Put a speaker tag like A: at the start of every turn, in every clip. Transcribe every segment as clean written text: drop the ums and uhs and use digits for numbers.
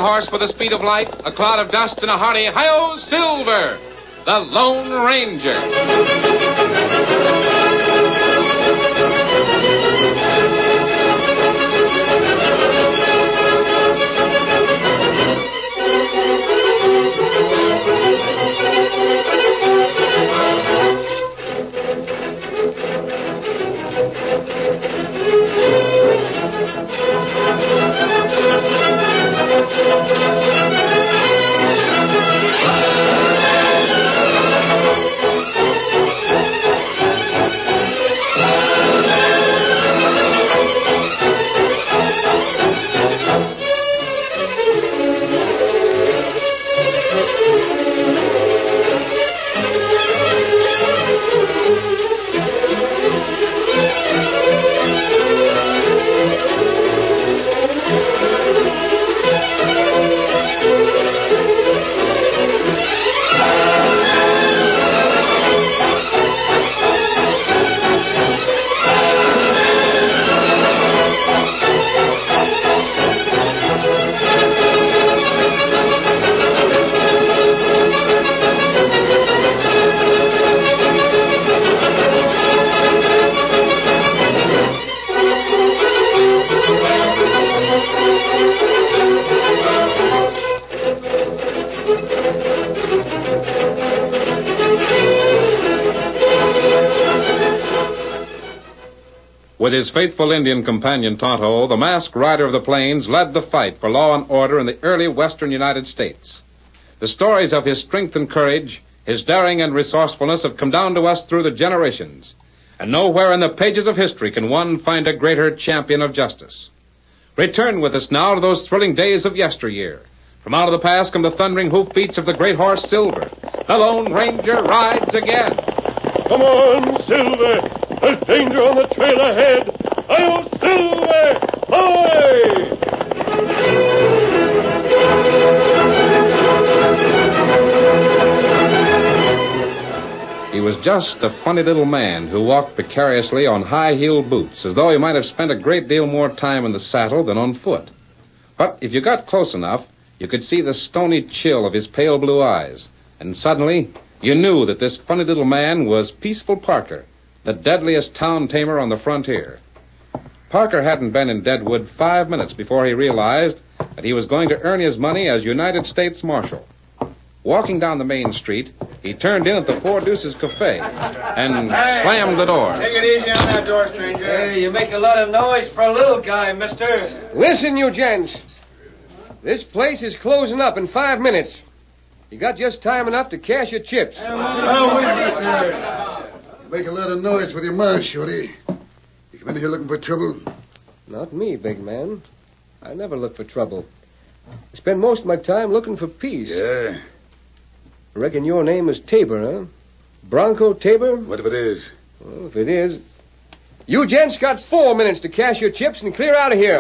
A: horse with the speed of light, a cloud of dust, and a hearty hi-yo Silver, the Lone With his faithful Indian companion Tonto, the masked rider of the plains led the fight for law and order in the early western United States. The stories of his strength and courage, his daring and resourcefulness have come down to us through the generations. And nowhere in the pages of history can one find a greater champion of justice. Return with us now to those thrilling days of yesteryear. From out of the past come the thundering hoofbeats of the great horse Silver. The Lone Ranger rides again.
B: Come on, Silver! There's danger on the trail ahead! Hi-yo, Silver! Away!
A: He was just a funny little man who walked precariously on high-heeled boots, as though he might have spent a great deal more time in the saddle than on foot. But if you got close enough, you could see the stony chill of his pale blue eyes, and suddenly you knew that this funny little man was Peaceful Parker, the deadliest town tamer on the frontier. Parker hadn't been in Deadwood 5 minutes before he realized that he was going to earn his money as United States Marshal. Walking down the main street, he turned in at the Four Deuces Cafe and slammed the door.
C: Take it easy on that door, stranger.
D: Hey, you make a lot of noise for a little guy, mister.
E: Listen, you gents. This place is closing up in 5 minutes. You got just time enough to cash your chips.
C: Oh, wait a minute there. You make a lot of noise with your mouth, Shorty. You come in here looking for trouble?
E: Not me, big man. I never look for trouble. I spend most of my time looking for peace.
C: Yeah.
E: I reckon your name is Tabor, huh? Bronco Tabor?
C: What if it is?
E: Well, if it is... You gents got 4 minutes to cash your chips and clear out of here.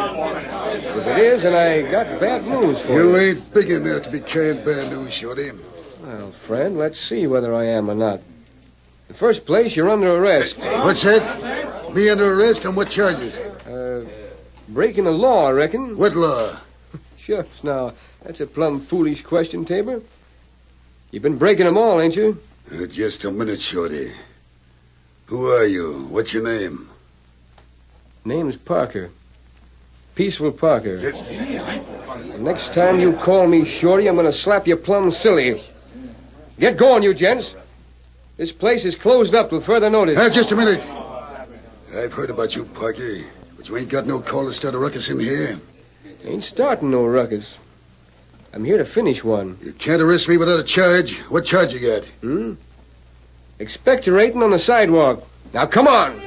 E: If it is, then I got bad news for you.
C: You ain't big enough to be carrying bad news, Shorty.
E: Well, friend, let's see whether I am or not. In the first place, you're under arrest.
C: What's that? Me under arrest on what charges?
E: Breaking the law, I reckon.
C: What law?
E: Shucks, now, that's a plumb foolish question, Tabor. You've been breaking them all, ain't you?
C: Just a minute, Shorty. Who are you? What's your name?
E: Name's Parker. Peaceful Parker. The next time you call me Shorty, I'm going to slap you plumb silly. Get going, you gents. This place is closed up till further notice.
C: Just a minute. I've heard about you, Parker, but you ain't got no call to start a ruckus in here.
E: Ain't starting no ruckus. I'm here to finish one.
C: You can't arrest me without a charge. What charge you got?
E: Expectorating on the sidewalk. Now, come on.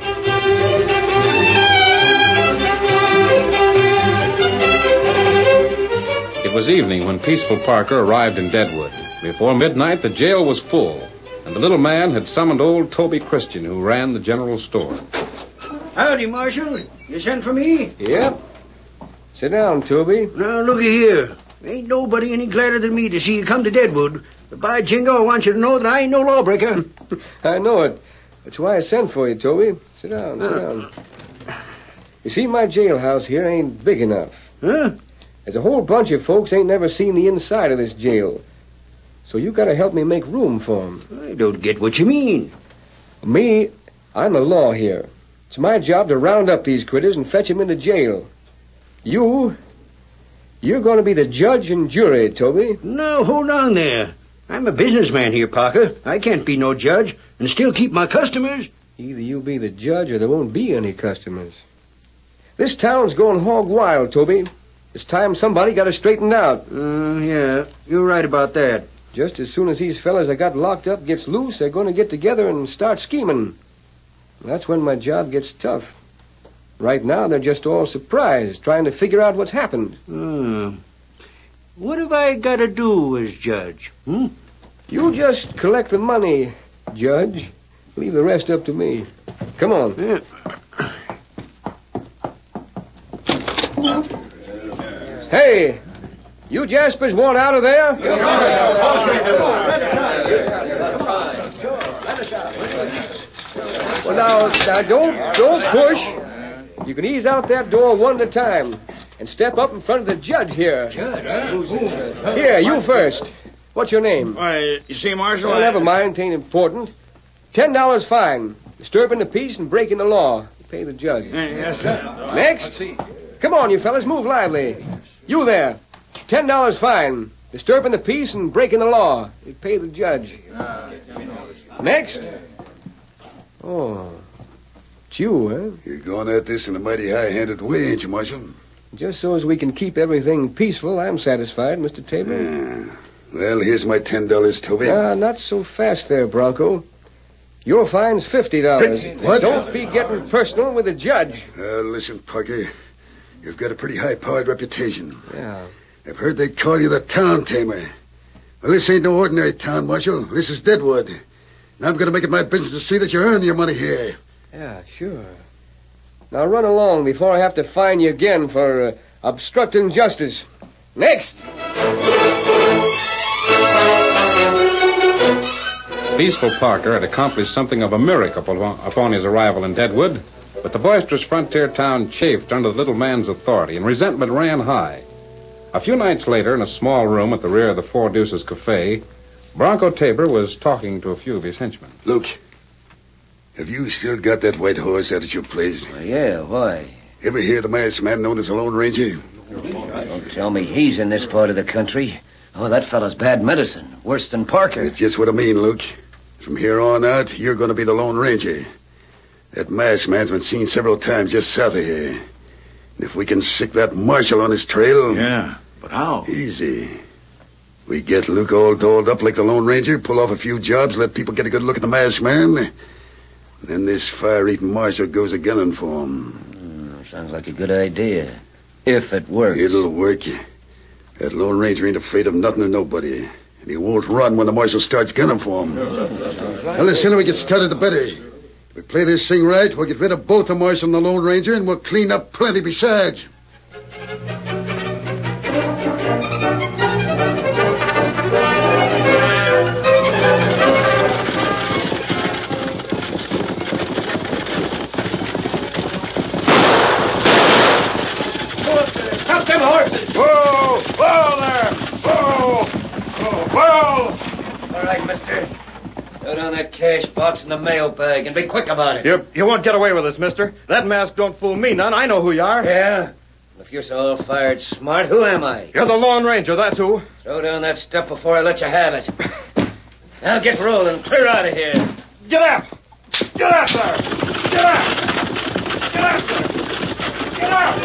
A: It was evening when Peaceful Parker arrived in Deadwood. Before midnight, the jail was full, and the little man had summoned old Toby Christian, who ran the general store.
F: Howdy, Marshal. You sent for me?
E: Yep. Sit down, Toby.
F: Now, looky here. Ain't nobody any gladder than me to see you come to Deadwood. But by jingo, I want you to know that I ain't no lawbreaker.
E: I know it. That's why I sent for you, Toby. Sit down, sit down. You see, my jailhouse here ain't big enough.
F: Huh?
E: There's a whole bunch of folks ain't never seen the inside of this jail. So you gotta help me make room for 'em.
F: I don't get what you mean.
E: Me, I'm the law here. It's my job to round up these critters and fetch 'em into jail. You're going to be the judge and jury, Toby.
F: No, hold on there. I'm a businessman here, Parker. I can't be no judge and still keep my customers.
E: Either you be the judge or there won't be any customers. This town's going hog wild, Toby. It's time somebody got it straightened out.
F: Yeah, you're right about that.
E: Just as soon as these fellas that got locked up gets loose, they're going to get together and start scheming. That's when my job gets tough. Right now, they're just all surprised, trying to figure out what's happened.
F: What have I got to do as judge?
E: You just collect the money, Judge. Leave the rest up to me. Come on.
F: Yeah.
E: Hey, you Jaspers want out of there? Well, now don't push. You can ease out that door one at a time and step up in front of the judge here. Here, you first. What's your name?
G: Why, you see, Marshal,
E: Well, never mind. It ain't important. $10 fine. Disturbing the peace and breaking the law. You pay the judge.
G: Yes, sir.
E: Next. Come on, you fellas. Move lively. You there. $10 fine. Disturbing the peace and breaking the law. You pay the judge. Next. Oh. It's you, huh?
C: You're going at this in a mighty high-handed way, ain't you, Marshal?
E: Just so as we can keep everything peaceful, I'm satisfied, Mr. Tabor.
C: Yeah. Well, here's my $10, Toby.
E: Not so fast there, Bronco. Your fine's $50.
C: What?
E: Don't be getting personal with the judge.
C: Listen, Parker. You've got a pretty high-powered reputation.
E: Yeah.
C: I've heard they call you the town tamer. Well, this ain't no ordinary town, Marshal. This is Deadwood. And I'm going to make it my business to see that you earn your money here.
E: Yeah, sure. Now run along before I have to fine you again for obstructing justice. Next!
A: Peaceful Parker had accomplished something of a miracle upon his arrival in Deadwood, but the boisterous frontier town chafed under the little man's authority, and resentment ran high. A few nights later, in a small room at the rear of the Four Deuces Cafe, Bronco Tabor was talking to a few of his henchmen.
C: Luke, have you still got that white horse out at your place?
H: Yeah, why?
C: Ever hear the masked man known as the Lone Ranger?
H: Don't tell me he's in this part of the country. Oh, that fellow's bad medicine. Worse than Parker.
C: That's just what I mean, Luke. From here on out, you're going to be the Lone Ranger. That masked man's been seen several times just south of here. And if we can sick that marshal on his trail...
G: Yeah, but how?
C: Easy. We get Luke all dolled up like the Lone Ranger, pull off a few jobs, let people get a good look at the masked man. Then this fire-eating marshal goes a-gunning for him.
H: Sounds like a good idea. If it works.
C: It'll work. That Lone Ranger ain't afraid of nothing or nobody. And he won't run when the marshal starts gunning for him. Well, the sooner we get started, the better. If we play this thing right, we'll get rid of both the marshal and the Lone Ranger, and we'll clean up plenty besides.
D: Stop them horses!
G: Whoa! Whoa there! Whoa! Whoa!
D: All right, mister. Throw down that cash box in the mail bag and be quick about it.
G: You won't get away with this, mister. That mask don't fool me none. I know who you are.
D: Yeah? If you're so all-fired smart, who am I?
G: You're the Lone Ranger, that's who.
D: Throw down that stuff before I let you have it. Now get rolling. Clear out of here.
G: Get up! Get up there! Get up! Get up there! Get up!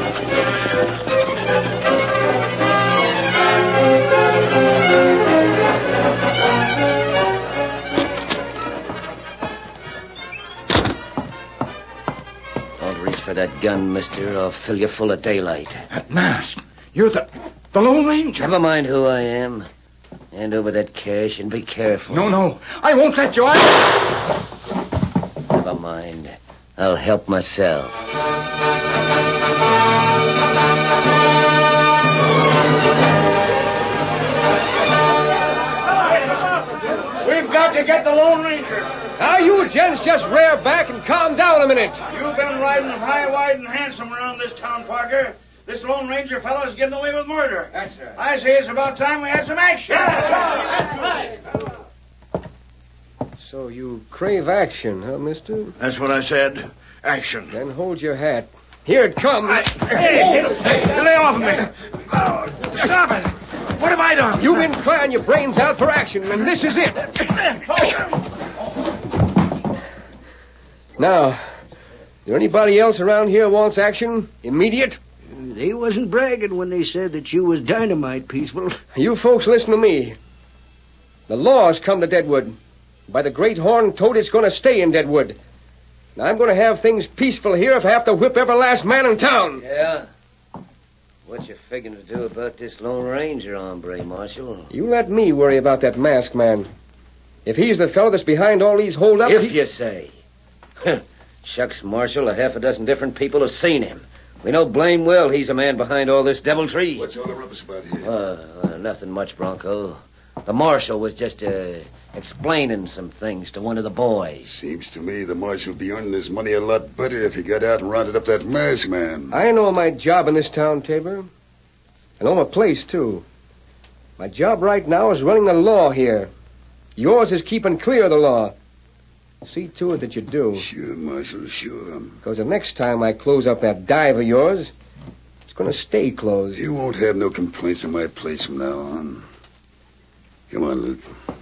H: Don't reach for that gun, mister, or I'll fill you full of daylight.
G: That mask. You're the Lone Ranger.
H: Never mind who I am. Hand over that cash and be careful.
G: No. I won't let you out.
H: Never mind. I'll help myself.
G: We've got to get the Lone Ranger.
E: Now, you gents just rear back and calm down a minute.
G: You've been riding high, wide, and handsome around this town, Parker. This Lone Ranger fellow is getting away with murder.
H: That's right.
G: I say it's about time we had some action.
H: That's right.
E: So you crave action, huh, mister?
G: That's what I said. Action.
E: Then hold your hat. Here it comes.
G: Hey, lay off of me. Oh, stop it. What have I done?
E: You've been crying your brains out for action, and this is it. Now, is there anybody else around here wants action? Immediate?
F: They wasn't bragging when they said that you was dynamite, Peaceful.
E: You folks listen to me. The law's come to Deadwood. By the great horn toad, it's going to stay in Deadwood. Now, I'm going to have things peaceful here if I have to whip every last man in town.
H: Yeah? What you figuring to do about this Lone Ranger hombre, Marshal?
E: You let me worry about that masked man. If he's the fellow that's behind all these holdups...
H: If you say. Shucks, Marshal, a half a dozen different people have seen him. We know blame well he's a man behind all this deviltry.
C: What's all the rumpus about here?
H: Nothing much, Bronco. The Marshal was just, explaining some things to one of the boys.
C: Seems to me the marshal would be earning his money a lot better if he got out and rounded up that masked man.
E: I know my job in this town, Tabor. I know my place, too. My job right now is running the law here. Yours is keeping clear of the law. See to it that you do.
C: Sure, Marshal, sure.
E: Because the next time I close up that dive of yours, it's going to stay closed.
C: You won't have no complaints in my place from now on. Come on, Luke.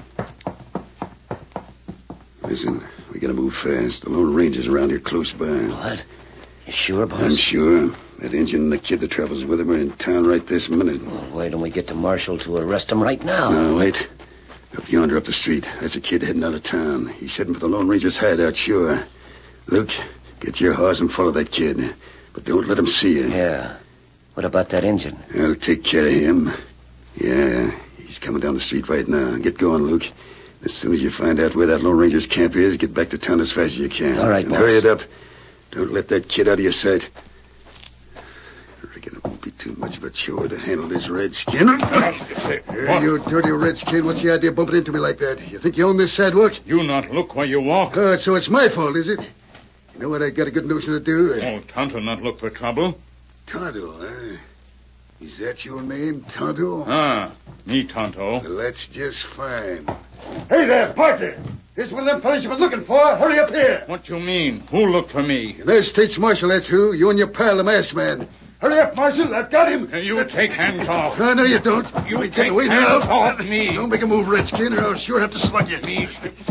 C: Listen, we gotta move fast. The Lone Ranger's around here close by.
H: What? You sure, boss?
C: I'm sure. That Injun and the kid that travels with him are in town right this minute.
H: Well, why don't we get the Marshal to arrest him right now?
C: No, wait. Up yonder, up the street. There's a kid heading out of town. He's heading for the Lone Ranger's hideout, sure. Luke, get your horse and follow that kid. But don't let him see you.
H: Yeah. What about that Injun?
C: I'll take care of him. Yeah, he's coming down the street right now. Get going, Luke. As soon as you find out where that Lone Ranger's camp is, get back to town as fast as you can.
H: All right,
C: and
H: boss.
C: hurry it up. Don't let that kid out of your sight. I reckon it won't be too much of a chore to handle this redskin. Hey, you dirty redskin. What's the idea of bumping into me like that? You think you own this sidewalk?
I: You not look while you walk.
C: So it's my fault, is it? You know what I got a good notion to do?
I: Oh, Tonto not look for trouble.
C: Tonto, huh? Is that your name, Tonto?
I: Ah, me Tonto.
C: Well, that's just fine. Hey there, Parker. Here's one of them fellas you've been looking for. Hurry up here.
I: What you mean? Who looked for me?
C: United States Marshal, that's who. You and your pal, the masked man. Hurry up, Marshal. I've got him.
I: You take hands off.
C: No, you don't.
I: You
C: ain't
I: take
C: getting away
I: hands
C: now.
I: off me.
C: Don't make a move, Redskin, or I'll sure have to slug you.
E: Here,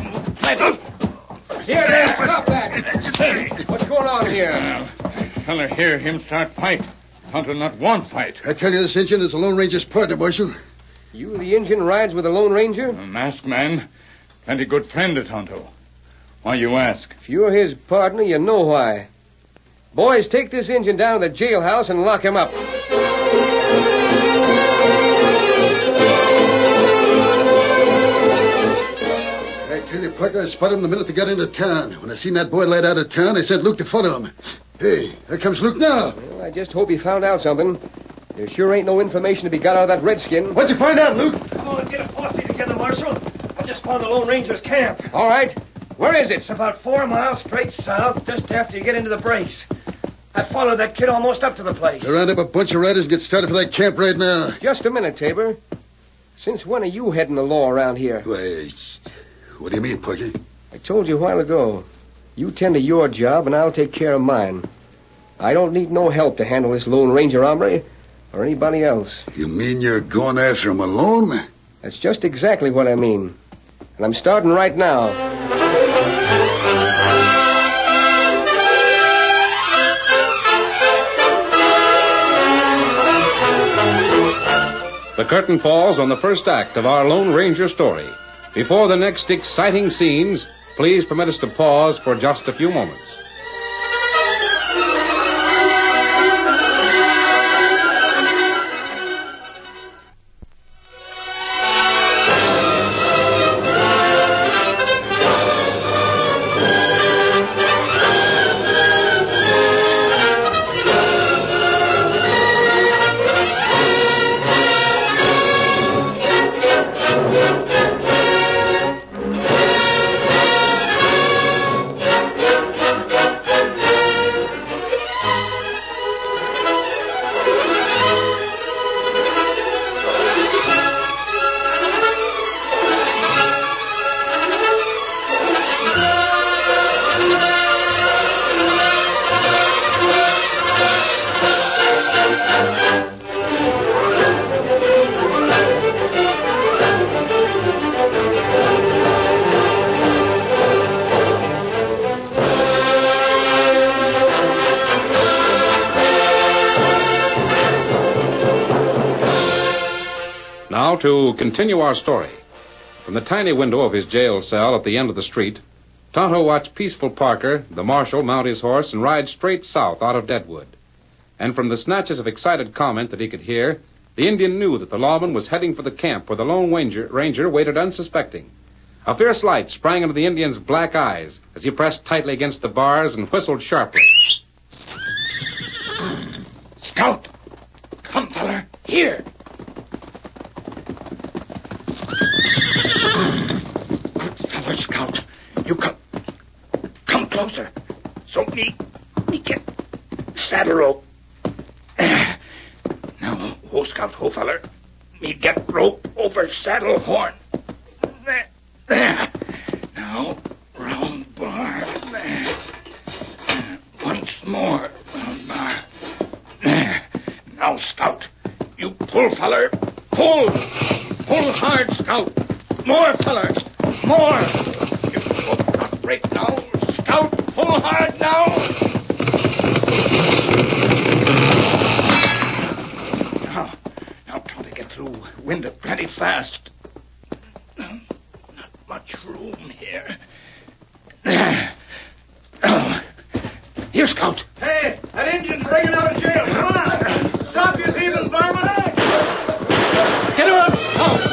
E: there. Stop that. Hey, what's going on here?
I: Fella hear him start fight. Tonto not want fight.
C: I tell you, this Injun is the Lone Ranger's partner, Marshal.
E: You, the Injun, rides with the Lone Ranger?
I: A masked man. Plenty good friend of Tonto. Why you ask?
E: If you're his partner, you know why. Boys, take this Injun down to the jailhouse and lock him up.
C: I tell you, Parker, I spotted him the minute they got into town. When I seen that boy light out of town, I sent Luke to follow him. Hey, here comes Luke now.
E: Well, I just hope he found out something. There sure ain't no information to be got out of that redskin.
C: What'd you find out, Luke?
G: Come on, get a posse together, Marshal. I just found the Lone Ranger's camp.
E: All right. Where is it?
G: It's about 4 miles straight south, just after you get into the breaks. I followed that kid almost up to the place.
C: They round up a bunch of riders and get started for that camp right now.
E: Just a minute, Tabor. Since when are you heading the law around here?
C: Why, what do you mean, Parker?
E: I told you a while ago. You tend to your job, and I'll take care of mine. I don't need no help to handle this Lone Ranger hombre or anybody else.
C: You mean you're going after him alone?
E: That's just exactly what I mean. And I'm starting right now.
A: The curtain falls on the first act of our Lone Ranger story. Before the next exciting scenes, please permit us to pause for just a few moments. to continue our story. From the tiny window of his jail cell at the end of the street, Tonto watched Peaceful Parker, the marshal, mount his horse and ride straight south out of Deadwood. And from the snatches of excited comment that he could hear, the Indian knew that the lawman was heading for the camp where the Lone Ranger waited unsuspecting. A fierce light sprang into the Indian's black eyes as he pressed tightly against the bars and whistled sharply.
G: Scout! Come, feller. Here. Good feller, Scout. You come closer. So me get saddle rope. Now, ho, Scout, ho, feller. Me get rope over saddle horn. There. Now, round bar. There. Once more, round bar. There. Now, Scout, you pull, feller. Pull. Pull hard, Scout. More, feller. More. You will not break now. Scout, pull hard now. Now, try to get through. Wind it plenty fast. Not much room here. Here, Scout.
B: Hey, that Indian's breaking out of jail. Come on. Stop your thieving, varmint.
G: Get her up, Scout.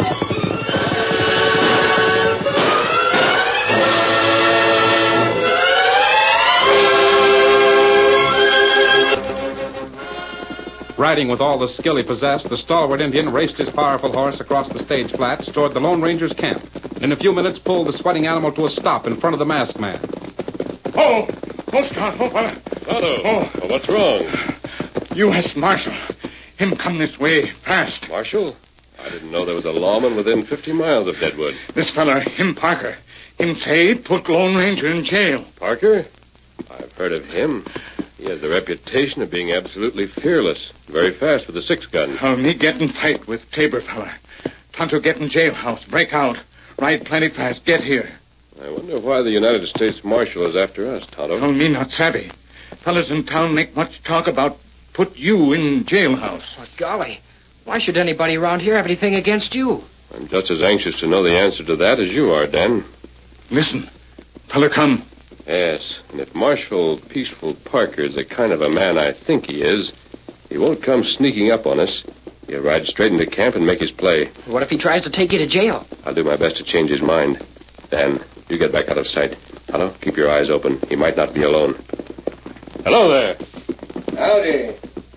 A: Riding with all the skill he possessed, the stalwart Indian raced his powerful horse across the stage flats toward the Lone Ranger's camp. In a few minutes, pulled the sweating animal to a stop in front of the masked man.
G: Oh, Scout, oh, fella.
B: Tonto, what's wrong?
G: U.S. Marshal. Him come this way, fast.
B: Marshal? I didn't know there was a lawman within 50 miles of Deadwood.
G: This fella, him Parker. Him say put Lone Ranger in jail.
B: Parker? I've heard of him. He has the reputation of being absolutely fearless. Very fast with a 6-gun.
G: Oh, me get in fight with Tabor fella. Tonto get in jailhouse, break out. Ride plenty fast, get here.
B: I wonder why the United States Marshal is after us, Tonto.
G: Oh, me not savvy. Fellas in town make much talk about put you in jailhouse.
E: Oh, golly. Why should anybody around here have anything against you?
B: I'm just as anxious to know the answer to that as you are, Dan.
G: Listen. Fella come.
B: Yes, and if Marshal Peaceful Parker is the kind of a man I think he is, he won't come sneaking up on us. He'll ride straight into camp and make his play.
E: What if he tries to take you to jail?
B: I'll do my best to change his mind. Dan, you get back out of sight. Tonto, keep your eyes open. He might not be alone. Hello there.
E: Howdy.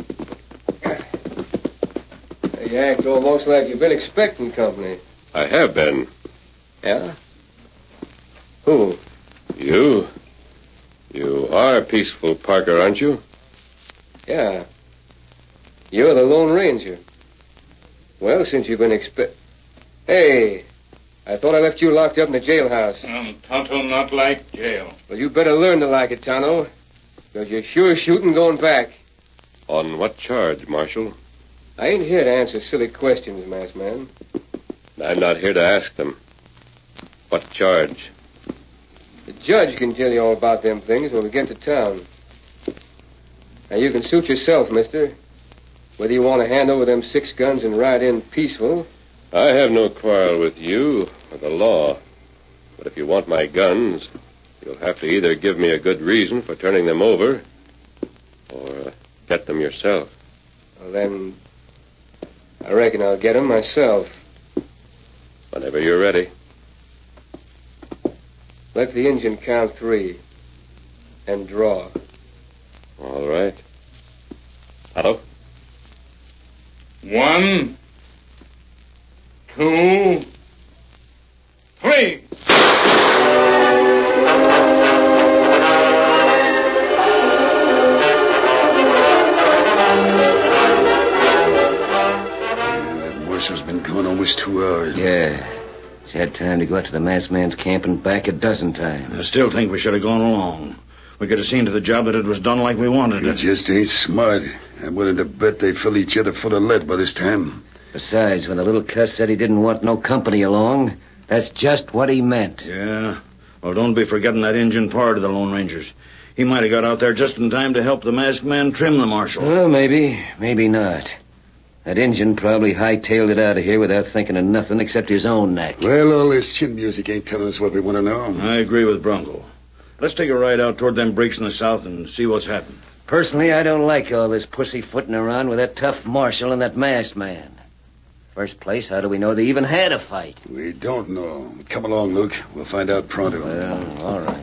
E: You act almost like you've been expecting company.
B: I have been.
E: Yeah? Who?
B: You? You are Peaceful Parker, aren't you?
E: Yeah. You're the Lone Ranger. Well, since you've been Hey, I thought I left you locked up in the jailhouse.
G: Tonto not like jail.
E: Well, you better learn to like it, Tonto. Because you're sure shooting going back.
B: On what charge, Marshal?
E: I ain't here to answer silly questions, masked man.
B: I'm not here to ask them. What charge?
E: The judge can tell you all about them things when we get to town. Now, you can suit yourself, mister. Whether you want to hand over them 6 guns and ride in peaceful.
B: I have no quarrel with you or the law. But if you want my guns, you'll have to either give me a good reason for turning them over or get them yourself.
E: Well, then, I reckon I'll get them myself.
B: Whenever you're ready.
E: Let the engine count 3 and draw.
B: All right. Tonto?
G: 1, 2, 3.
C: Marshal's been gone almost 2 hours.
H: Yeah. He's had time to go out to the masked man's camp and back a dozen times.
F: I still think we should have gone along. We could have seen to the job that it was done like we wanted
C: You
F: it.
C: just ain't smart. I'm willing to bet they fill each other full of lead by this time.
H: Besides, when the little cuss said he didn't want no company along, that's just what he meant.
F: Yeah. Well, don't be forgetting that engine part of the Lone Rangers. He might have got out there just in time to help the masked man trim the marshal.
H: Well, maybe. Maybe not. That Injun probably hightailed it out of here without thinking of nothing except his own neck.
C: Well, all this chin music ain't telling us what we want to know.
J: I agree with Bronco. Let's take a ride out toward them breaks in the south and see what's happened.
H: Personally, I don't like all this pussyfooting around with that tough marshal and that masked man. First place, how do we know they even had a fight?
C: We don't know. Come along, Luke. We'll find out pronto.
H: Well, all right.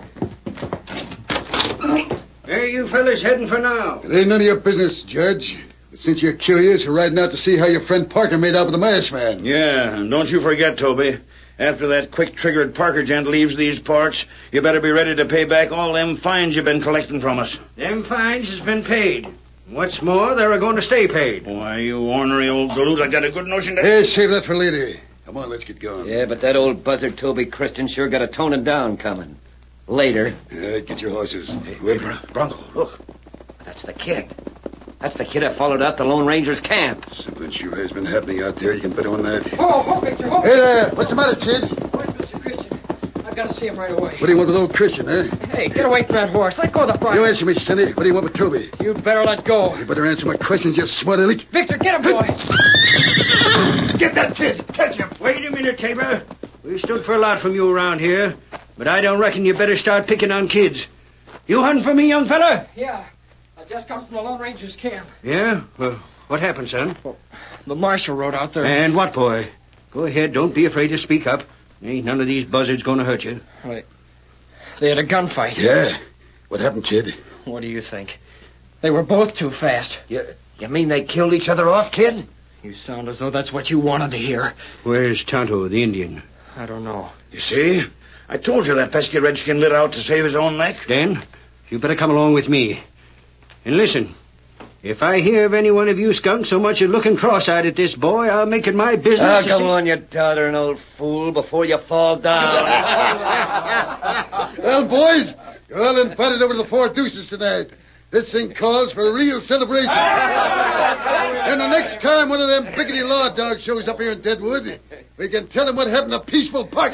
F: Where are you fellas heading for now?
C: It ain't none of your business, Judge. But since you're curious, we're riding out to see how your friend Parker made out with the masked man.
J: Yeah, and don't you forget, Toby. After that quick-triggered Parker gent leaves these parts, you better be ready to pay back all them fines you've been collecting from us.
F: Them fines has been paid. What's more, they're going to stay paid.
J: Why, you ornery old galoot, I got a good notion to...
C: Hey, save that for later. Come on, let's get going.
H: Yeah, but that old buzzard Toby Christian sure got a toning down coming. Later.
C: Yeah, get your horses.
J: Hey, Bronco, look.
H: That's the kid. That's the kid that followed out the Lone Ranger's camp.
C: Something sure has been happening out there. You can bet on that.
E: Oh, Victor, oh.
C: Hey there. What's the matter, kid?
E: Where's Mr. Christian? I've got to see him right away.
C: What do you want with old Christian, eh?
E: Hey, get away from that horse. Let go of the bridle.
C: You answer me, Sonny. What do you want with Toby?
E: You'd better let go.
C: You better answer my questions, you smart aleck.
E: Victor, get him, boy.
C: Get that kid. Catch him.
F: Wait a minute, Tabor. We stood for a lot from you around here, but I don't reckon you better start picking on kids. You hunting for me, young fella?
E: Yeah. I just come from the Lone Ranger's camp.
F: Yeah? Well, what happened, son?
E: Well, the marshal rode out there.
F: And what, boy? Go ahead. Don't be afraid to speak up. Ain't none of these buzzards going to hurt you.
E: Right. They had a gunfight.
C: Yeah? What happened, kid?
E: What do you think? They were both too fast.
H: You mean they killed each other off, kid?
E: You sound as though that's what you wanted to hear.
F: Where's Tonto, the Indian?
E: I don't know.
J: You see? I told you that pesky redskin lit out to save his own neck.
F: Dan, you better come along with me. And listen, if I hear of any one of you skunks so much as looking cross-eyed at this boy, I'll make it my business
H: Oh,
F: to
H: come
F: see...
H: on, you doddering old fool, before you fall down.
C: Well, boys, you're all invited over to the Four Deuces tonight. This thing calls for a real celebration. And the next time one of them biggity law dogs shows up here in Deadwood, we can tell him what happened to Peaceful Parker.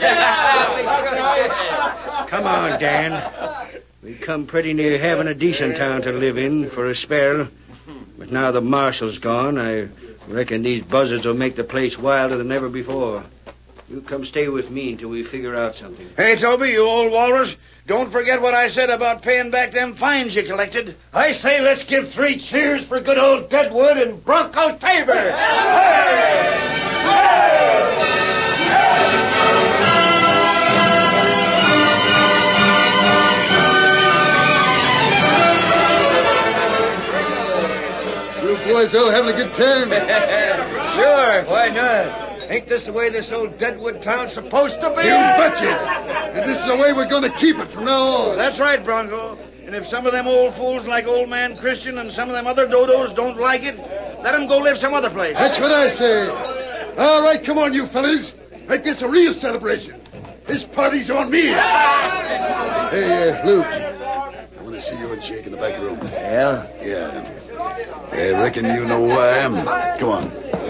F: Come on, Dan. We come pretty near having a decent town to live in for a spell. But now the marshal's gone, I reckon these buzzards will make the place wilder than ever before. You come stay with me until we figure out something.
J: Hey, Toby, you old walrus, don't forget what I said about paying back them fines you collected.
D: I say let's give 3 cheers for good old Deadwood and Bronco Tabor.
C: You boys all having a good time?
H: Sure, why not? Ain't this the way this old Deadwood town's supposed to be?
C: You betcha. And this is the way we're going to keep it from now on.
J: That's right, Bronco. And if some of them old fools like old man Christian and some of them other dodos don't like it, let them go live some other place.
C: That's what I say. All right, come on, you fellas. Make this a real celebration. This party's on me. Hey, Luke. I want to see you and Jake in the back room.
H: Yeah?
C: Yeah. I reckon you know who I am. Come on.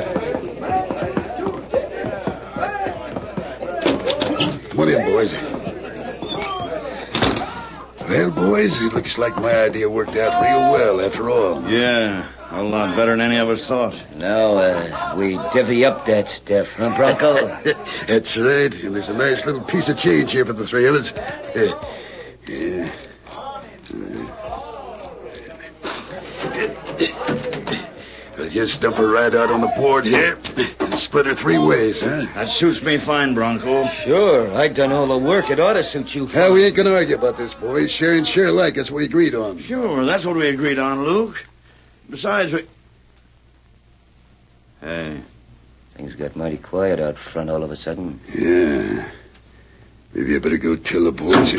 C: Come on in, boys. Well, boys, it looks like my idea worked out real well after all.
J: Yeah, a lot better than any of us thought.
H: Now, we divvy up that stuff, huh, Bronco?
C: That's right. And there's a nice little piece of change here for the 3 of us. We'll just dump her right out on the board here and split her 3 ways, huh?
J: That suits me fine, Bronco.
H: Sure, I done all the work. It ought to suit you.
C: Well, we ain't going to argue about this, boys. Share and share alike. That's what we agreed on.
J: Sure, that's what we agreed on, Luke. Besides, we... Hey.
H: Things got mighty quiet out front all of a sudden.
C: Yeah. Maybe I better go tell the boys.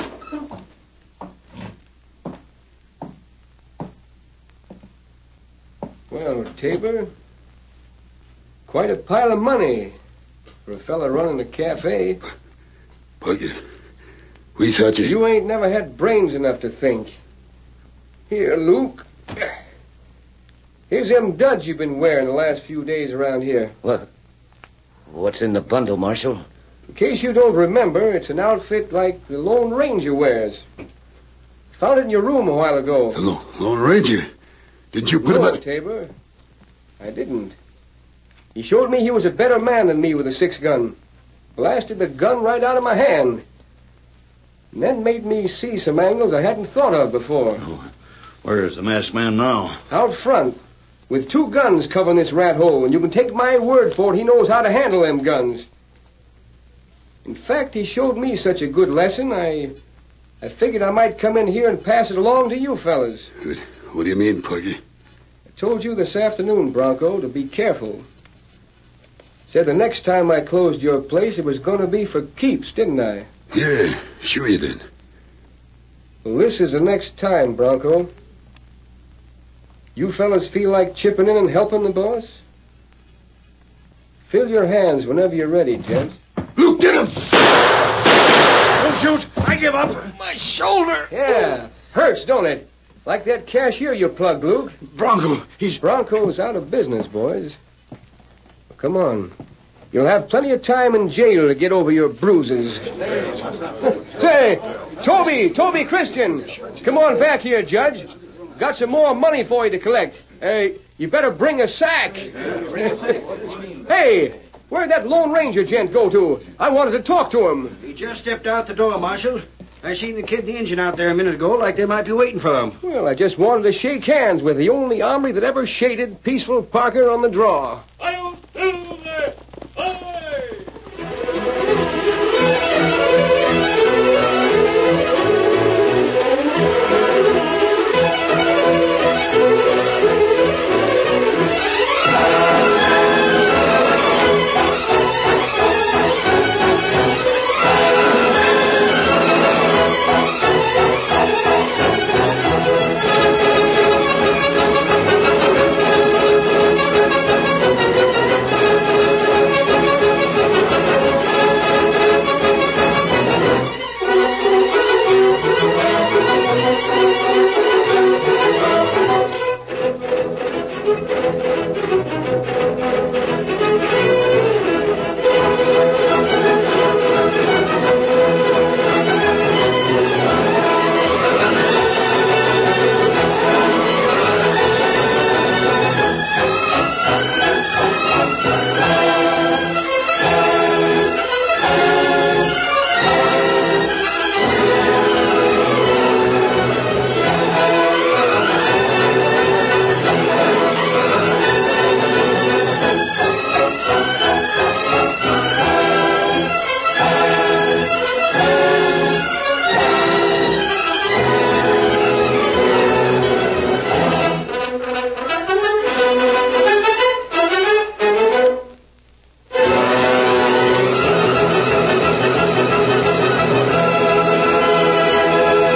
E: Well, Tabor, quite a pile of money for a fella running a cafe.
C: Parker, we thought you...
E: You ain't never had brains enough to think. Here, Luke. Here's them duds you've been wearing the last few days around here.
H: What? What's in the bundle, Marshal?
E: In case you don't remember, it's an outfit like the Lone Ranger wears. Found it in your room a while ago.
C: The Lone Ranger? Didn't you put him
E: No,
C: on...
E: Tabor. I didn't. He showed me he was a better man than me with a 6-gun. Blasted the gun right out of my hand. And then made me see some angles I hadn't thought of before.
J: Oh, where is the masked man now?
E: Out front, with 2 guns covering this rat hole, and you can take my word for it, he knows how to handle them guns. In fact, he showed me such a good lesson, I figured I might come in here and pass it along to you fellas.
C: What do you mean, Puggy?
E: I told you this afternoon, Bronco, to be careful. Said the next time I closed your place, it was going to be for keeps, didn't I?
C: Yeah, sure you did.
E: Well, this is the next time, Bronco. You fellas feel like chipping in and helping the boss? Fill your hands whenever you're ready, gents.
C: Luke, get him!
J: Don't shoot! I give up!
G: My shoulder!
E: Yeah, hurts, don't it? Like that cashier you plugged, Luke.
J: Bronco, he's...
E: Bronco's out of business, boys. Well, come on. You'll have plenty of time in jail to get over your bruises. Say, Toby Christian, come on back here, Judge. Got some more money for you to collect. Hey, you better bring a sack. Hey, where'd that Lone Ranger gent go to? I wanted to talk to him.
F: He just stepped out the door, Marshal. I seen the kid and the engine out there a minute ago, like they might be waiting for him.
E: Well, I just wanted to shake hands with the only hombre that ever shaded Peaceful Parker on the draw.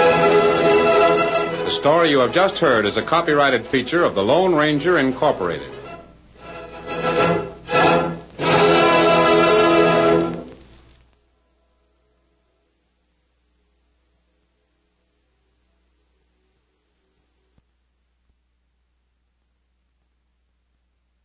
A: The story you have just heard is a copyrighted feature of the Lone Ranger Incorporated.